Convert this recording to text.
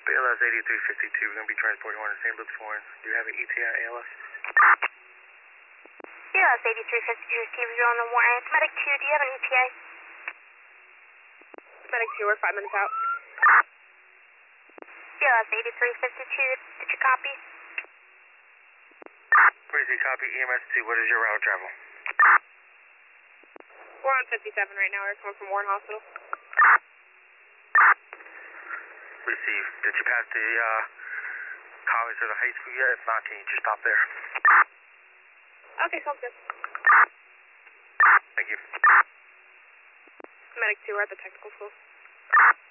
ALS 8352, we're going to be transporting one to St. Luke's Warren. Do you have an ETA ALS? ALS 8352, Steve, you're on the Warren. It's Medic 2, do you have an ETA? Medic 2, we're 5 minutes out. ALS 8352, did you copy? Breezy, copy. EMS 2, what is your route of travel? We're on 57 right now. We're coming from Warren Hospital. Receive. Did you pass the college or the high school yet? If not, can you just stop there? Okay, sounds good. Thank you. Medic 2, we're at the technical school.